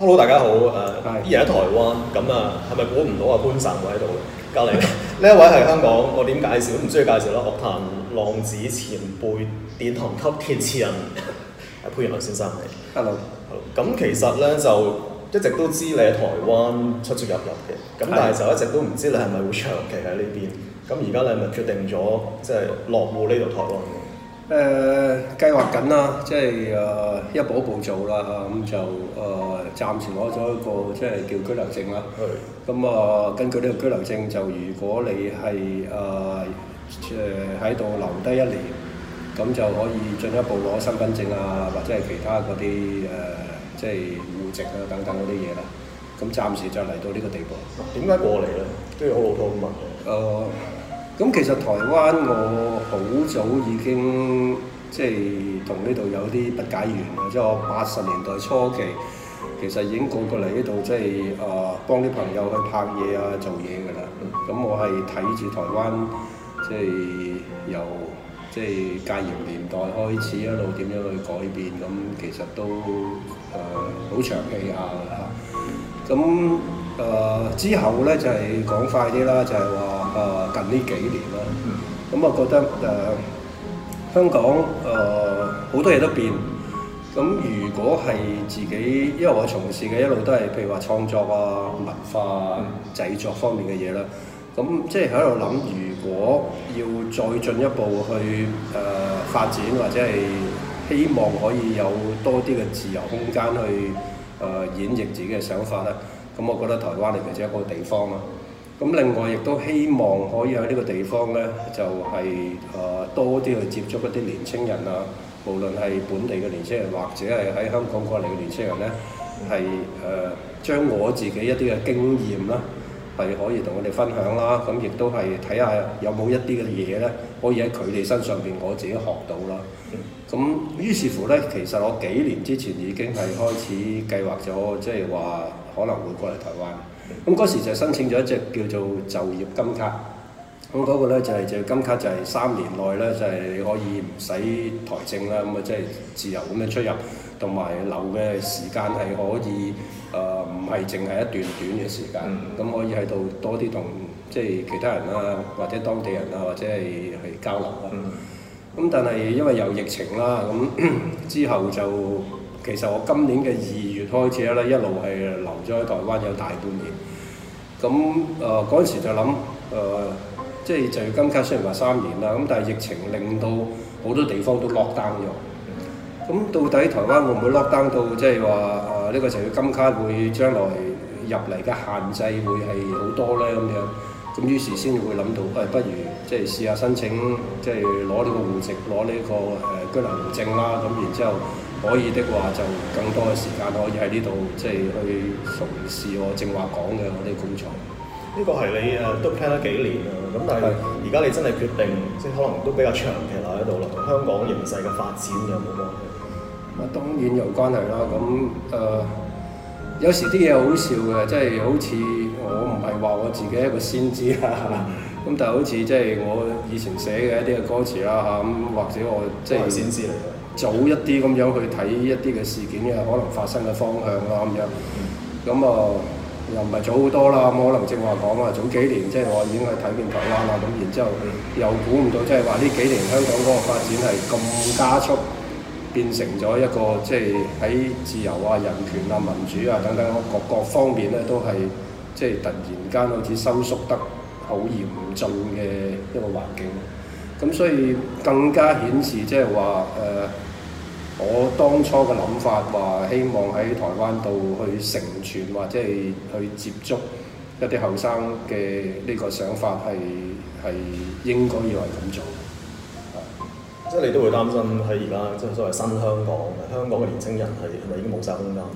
Hello，大家好，依然喺台灣，咁係咪估唔到潘神會喺度？隔離呢一位係香港，我點介紹都唔需要介紹啦，樂壇浪子前輩、殿堂級填詞人潘源良先生嚟。 Hello。 咁其實咧就一直都知你喺台灣出入嘅，咁但係就一直都唔知你係咪會長期喺呢邊。咁而家你係咪決定咗即係落戶呢度台灣？ 計劃緊啦，即係一步一步做啦，咁就暫時攞咗一個即係叫居留證啦。咁根據呢個居留證，就如果你係喺度留低1年，咁就可以進一步攞身份證啊，或者係其他嗰啲即係戶籍啊等等嗰啲嘢啦。咁暫時就嚟到呢個地步。 點解過嚟咧？都要好老土咁問。 咁其實台灣我好早已經即係同呢度有啲不解緣啦，即係我80年代初期其實已經過嚟呢度，即係幫啲朋友去拍嘢啊、做嘢㗎啦。咁我係睇住台灣即係由即係戒嚴年代開始一路點樣去改變，咁其實都好長氣下㗎。咁之後咧就係講快啲啦，就係話近呢幾年啦，咁我覺得香港好多嘢都變。咁如果係自己，因為我從事嘅一路都係譬如話創作啊、文化製作方面嘅嘢啦，咁即係喺度諗，如果要再進一步去發展，或者係希望可以有多啲嘅自由空間去演繹自己嘅想法咧。咁我覺得台灣係其中一個地方啦。咁另外亦都希望可以喺呢個地方咧，就係多啲去接觸一啲年青人啊，無論係本地嘅年青人，或者係喺香港過嚟嘅年青人咧，係將我自己一啲嘅經驗啦，係可以同佢哋分享啦。咁亦都係睇下有冇一啲嘅嘢咧，可以喺佢哋身上邊我自己學到啦。咁於是乎咧，其實我幾年之前已經係開始計劃咗，即係話可能會過嚟台灣。咁嗰時就申請咗一隻叫做就業金卡。咁嗰個咧就係就業金卡，就係3年內咧就係你可以唔使台證啦，咁即係自由咁樣出入，同埋留嘅時間係可以唔係淨係一段短嘅時間，咁可以喺度多啲同即係其他人啊，或者當地人啊，或者係交流啦。咁但係因為有疫情啦，咁之後就其實我今年嘅2月開始咧，一路係留咗喺台灣有大半年。咁嗰陣時就諗即係就業金卡雖然話3年啦，咁但係疫情令到好多地方都 lock down 咗。咁到底台灣會唔會 lock down 到即係話呢個就業金卡會將來入嚟嘅限制會係好多咧咁樣？咁於是先會諗到，不如即係試下申請，即係攞呢個戶籍，攞呢個居留證啦。咁然之後可以的話，就更多嘅時間可以喺呢度，即係去從事我正話講嘅我啲工作。 呢個係你都 plan 咗幾年啦，咁但係而家你真係決定，即係可能都比較長期留喺度啦，同香港形勢嘅發展有冇關係？ 當然有關係啦。咁有時啲嘢好笑嘅，即係好似我唔係話我自己係一個先知啦，咁但係好似即係我以前寫嘅一啲嘅歌詞啦嚇，咁或者我即係先知嚟嘅， 早一啲咁樣去睇一啲嘅事件嘅可能發生嘅方向啦咁樣，咁又唔係早好多啦，咁可能正話講早幾年即係我已經去睇見台灣啦，咁然之後又估唔到即係話呢幾年香港嗰個發展係咁加速。變成咗一個即係喺自由啊、人權啊、民主啊等等各方面咧，都係即係突然間好似收縮得好嚴峻嘅一個環境。咁所以更加顯示即係話我當初嘅諗法話希望喺台灣度去承傳或者係去接觸一啲後生嘅呢個想法係應該要係咁做。 即係你都會擔心喺而家即係所謂新香港嘅年青人係咪已經冇晒空間？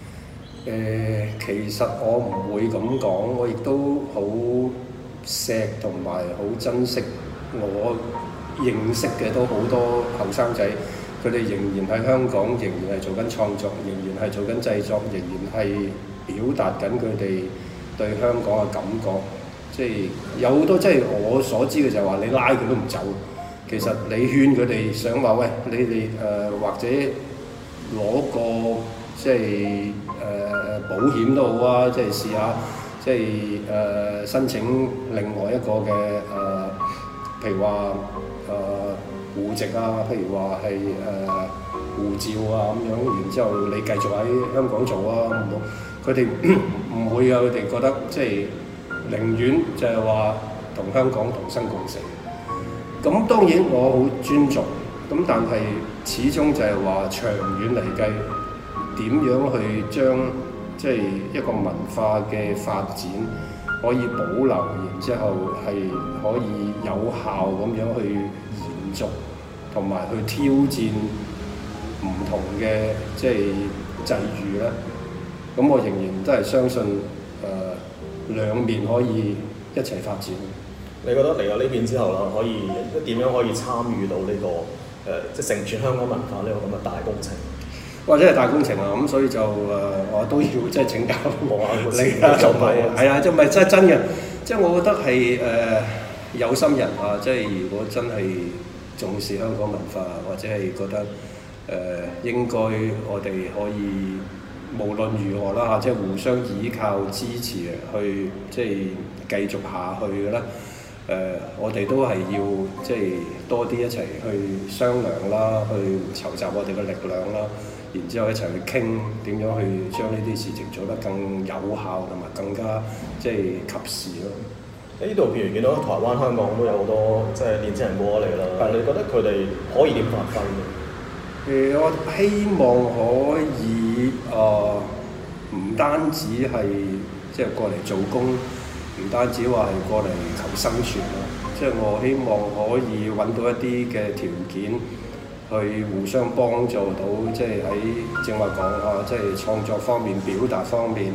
其實我唔會咁講，我亦都好錫同埋好珍惜我認識嘅都好多後生仔，佢哋仍然喺香港，仍然係做緊創作，仍然係做緊製作，仍然係表達緊佢哋對香港嘅感覺。即係有好多即係我所知嘅就係話你拉佢都唔走。其實你勸佢哋想話喂，你哋或者攞個即係保險都好啊，即係試下即係申請另外一個嘅譬如話戶籍啊，譬如話係護照啊咁樣，然之後你繼續喺香港做啊，唔好佢哋唔會啊，佢哋覺得即係寧願就係話同香港同生共死。咁當然我好尊重，咁但係始終就係話長遠嚟計，點樣去將即係一個文化嘅發展可以保留，然之後係可以有效咁樣去延續，同埋去挑戰唔同嘅即係際遇咧。咁我仍然都係相信兩面可以一齊發展。 你覺得嚟到呢邊之後啦，可以點樣可以參與到呢個即係承傳香港文化呢個咁嘅大工程？ 或者係大工程啊，咁所以就我都要即係請教你啦，就係啊，即係唔係真嘅？即係我覺得係有心人啊，即係如果真係重視香港文化，或者係覺得應該我哋可以無論如何啦，即係互相依靠支持去即係繼續下去嘅啦。我哋都係要即係多啲一齊去商量啦，去籌集我哋嘅力量啦，然之後一齊去傾點樣去將呢啲事情做得更有效同埋更加即係及時咯。 呢度譬如見到台灣、香港都有好多即係年輕人過咗嚟啦，你覺得佢哋可以點發揮咧？ 我希望可以唔單止係即係過嚟做工。唔單止話係過嚟求生存啦，即係我希望可以揾到一啲嘅條件，去互相幫助到，即係喺正話講啊，即係創作方面、表達方面、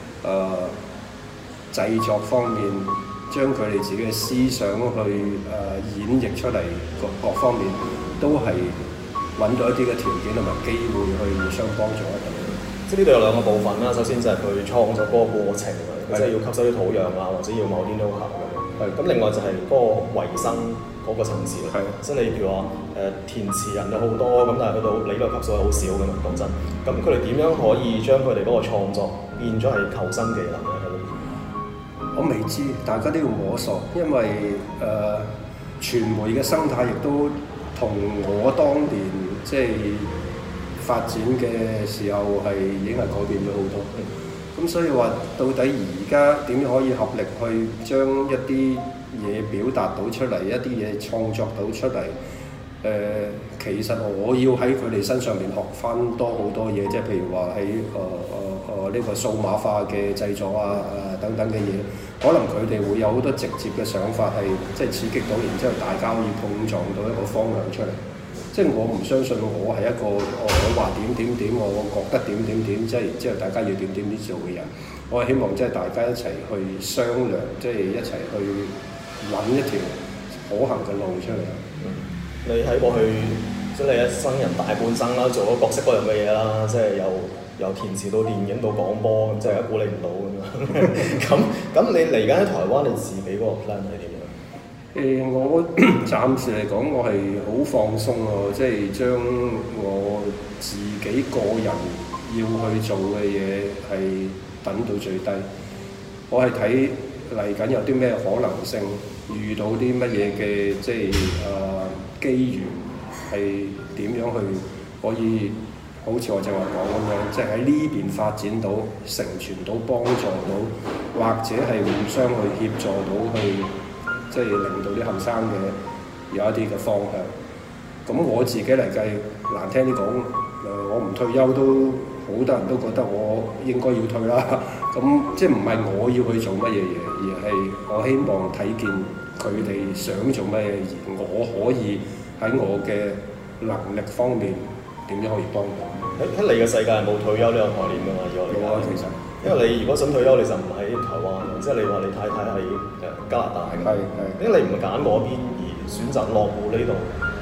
製作方面，將佢哋自己嘅思想去演繹出嚟，各方面都係揾到一啲嘅條件同埋機會去互相幫助一下。 即係呢度有兩個部分啦，首先就係佢創作嗰個過程，即係要吸收啲土壤啊，或者要某啲 know-how 咁樣。咁另外就係嗰個維生嗰個層次啦。即係你譬如話填詞人有好多，咁但係去到你個級數係好少㗎嘛，講真。咁佢哋點樣可以將佢哋嗰個創作變咗係求生技能咧？ 我未知，大家都要摸索，因為傳媒嘅生態亦都同我當年即係發展嘅時候係已經係改變咗好多。咁所以話到底而家點樣可以合力去將一啲嘢表達到出嚟，一啲嘢創作到出嚟？其實我要喺佢哋身上面學翻多好多嘢，即係譬如話喺呢個數碼化嘅製作啊等等嘅嘢，可能佢哋會有好多直接嘅想法係即係刺激到，然之後大家可以碰撞到一個方向出嚟。即係我唔相信我係一個我話點，我覺得點，即係然之後大家要點做嘅人。我係希望即係大家一齊去商量，即係一齊去揾一條可行嘅路出嚟。 你喺過去即係你一生人大半生啦，做咗各式各樣嘅嘢啦，即係由填詞到電影到廣播，即係一估你唔到咁樣。咁你嚟緊喺台灣，你自己嗰個 plan 係點樣？ 我暫時嚟講，我係好放鬆喎，即係將我自己個人要去做嘅嘢係等到最低。我係睇嚟緊有啲咩可能性，遇到啲乜嘢嘅即係機緣，係點樣去可以好似我正話講咁樣，即係喺呢邊發展到、成傳到、幫助到，或者係互相去協助到去。即係令到啲後生嘅有一啲嘅方向。咁我自己嚟計，難聽啲講，我唔退休都好多人都覺得我應該要退啦。咁即係唔係我要去做乜嘢嘢，而係我希望睇見佢哋想做乜嘢，而我可以喺我嘅能力方面點樣可以幫到。 喺你嘅世界係冇退休呢個概念㗎嘛？ 有啊，其實。 因為你如果想退休，你就唔喺台灣，即係你話你太太喺加拿大嘅。點解你唔揀嗰邊而選擇落戶呢度？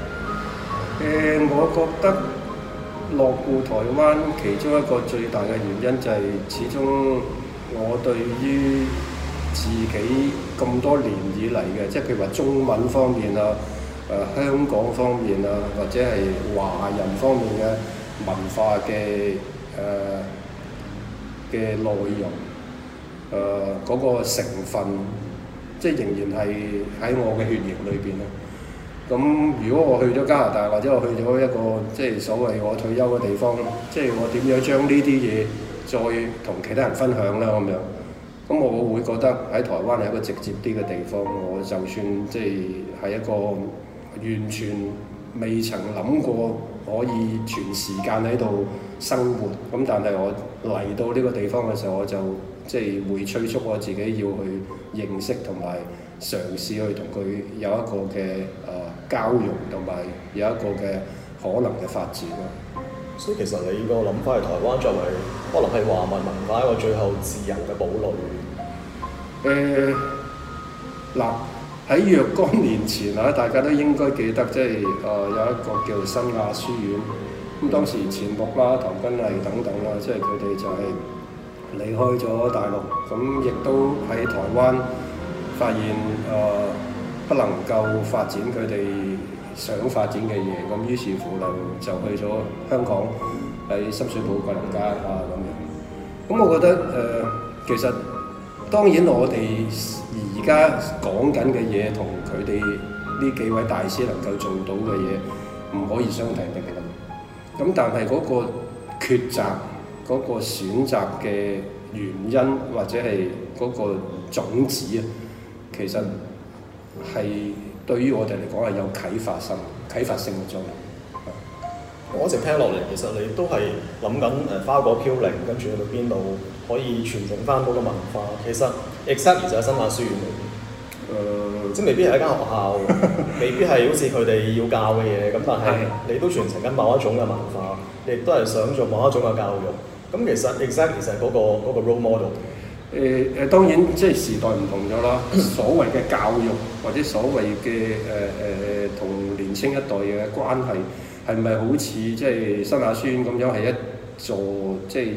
我覺得落戶台灣其中一個最大嘅原因就係始終我對於自己咁多年以嚟嘅，即係譬如話中文方面啊、香港方面啊，或者係華人方面嘅文化嘅嘅內容，嗰個成分，即係仍然係喺我嘅血液裏邊咯。咁如果我去咗加拿大，或者我去咗一個即係所謂我退休嘅地方，即係我點樣將呢啲嘢再同其他人分享咧咁樣？咁我會覺得喺台灣係一個直接啲嘅地方。我就算即係一個完全未曾諗過可以全時間喺度生活，咁但係我嚟到呢個地方嘅時候，我就即係會催促我自己要去認識同埋嘗試去同佢有一個嘅交融，同埋有一個嘅可能嘅發展咯。 所以其實你個諗法係台灣作為可能係華文文化一個最後自由嘅堡壘。 嗱喺若干年前啊，大家都應該記得，即係有一個叫新亞書院。咁當時錢穆啦、唐君毅等等啦，即係佢哋就係離開咗大陸，咁亦都喺台灣發現不能夠發展佢哋想發展嘅嘢，咁於是乎就去咗香港，喺深水埗桂林街啊咁樣。咁我覺得其實當然我哋而家講緊嘅嘢同佢哋呢幾位大師能夠做到嘅嘢唔可以相提並論。咁但係嗰個抉擇、嗰個選擇嘅原因或者係嗰個種子啊，其實係對於我哋嚟講係有啟發性嘅作用。 我一直聽落嚟，其實你都係諗緊花果飄零，跟住去到邊度可以傳承翻嗰個文化。其實 exactly 就係新亞書院嚟嘅，即係未必係一間學校，未必係好似佢哋要教嘅嘢。咁但係你都傳承緊某一種嘅文化，你亦都係想做某一種嘅教育。咁其實 exactly 就係嗰個 role model。 當然即係時代唔同咗啦。所謂嘅教育或者所謂嘅同年青一代嘅關係，係咪好似即係新亞書院咁樣係一座即係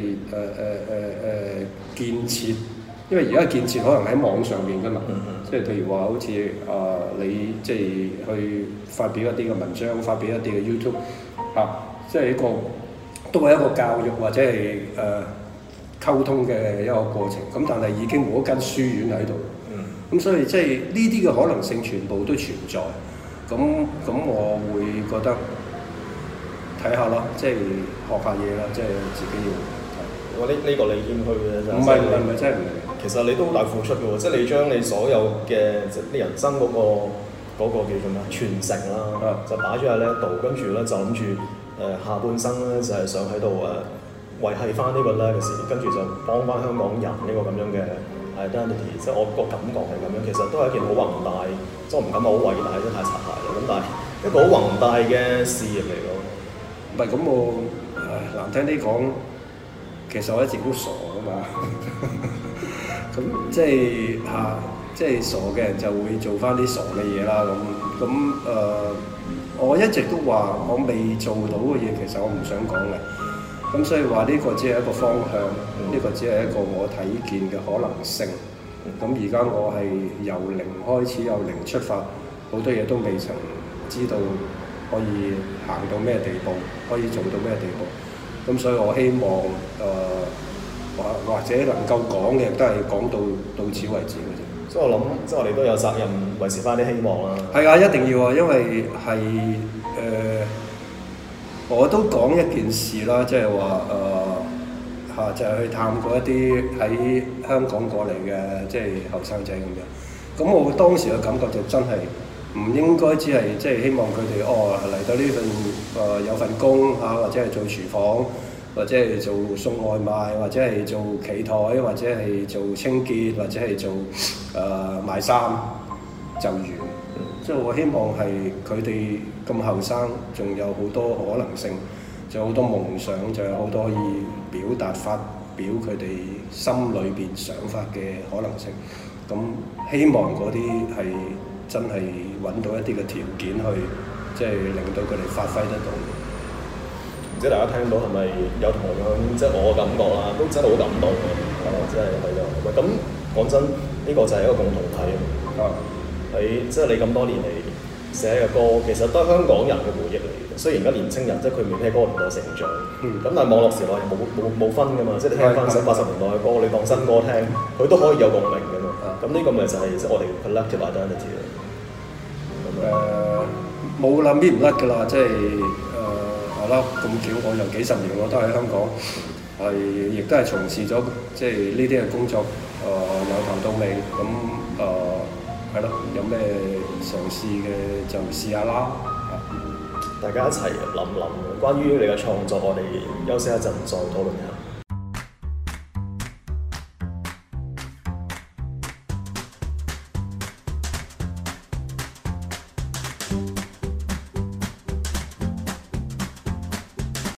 建設？因為而家建設可能喺網上面㗎嘛，即係譬如話好似你即係去發表一啲嘅文章，發表一啲嘅 YouTube 即係一個都係一個教育或者係溝通嘅一個過程。咁但係已經冇一間書院喺度，咁所以即係呢啲嘅可能性全部都存在。咁我會覺得睇下咯，即係學下嘢啦，即係自己要。 我呢個你謙虛嘅啫。唔係真係唔係。 其實你都好大付出嘅喎，即係你將你所有嘅你人生嗰個叫做咩傳承啦，就擺咗喺呢一度，跟住咧就諗住下半生咧就係想喺度維係翻呢個 legacy，跟住就幫翻香港人呢個咁樣嘅 identity， 即係我個感覺係咁樣。其實都係一件好宏大，即係我唔敢話好偉大，真係太擦鞋啦。咁但係一個好宏大嘅事業嚟咯。 唔係咁我難聽啲講，其實我一直都傻噶嘛。咁即係傻嘅人就會做翻啲傻嘅嘢啦。咁我一直都話我未做到嘅嘢，其實我唔想講嘅。咁所以話呢個只係一個方向，呢個只係一個我睇見嘅可能性。咁而家我係由零開始，由零出發，好多嘢都未曾知道可以行到咩地步，可以做到咩地步。咁所以我希望或者能夠講嘅都係講到此為止嘅啫。 所以我諗，即係我哋都有責任維持翻啲希望啦。 係啊，一定要啊，因為係我都講一件事啦，即係話就係去探過一啲喺香港過嚟嘅即係後生仔咁樣。咁我當時嘅感覺就真係唔應該只係即係希望佢哋嚟到呢份有份工或者係做廚房，或者係做送外賣，或者係做企台，或者係做清潔，或者係做賣衫就完。即係我希望係佢哋咁後生，仲有好多可能性，仲有好多夢想，仲有好多可以發表佢哋心裏邊想法嘅可能性。咁希望嗰啲係真係揾到一啲嘅條件去，即係令到佢哋發揮得到。 唔知大家聽到係咪有同樣即係我嘅感覺啦？都真係好感動嘅，真係係咯。咁講真，呢個就係一個共同體喺即係你咁多年嚟， 寫嘅歌，其實都係香港人嘅回憶嚟嘅。雖然而家年青人即係佢未聽嗰個年代成長，咁、但係網絡時代係冇分㗎嘛，即係你聽翻80年代嘅歌，你當新歌聽，佢都可以有共鳴㗎嘛。咁呢個咪就係即係我哋 collective identity 咯。 冇諗搣唔甩㗎啦，即係係啦，咁巧我有幾十年我都喺香港，亦都係從事咗即係呢啲嘅工作，由頭到尾咁係咯，有咩嘗試嘅就試下啦。 大家一齊諗諗，關於你嘅創作，我哋休息一陣再討論一下。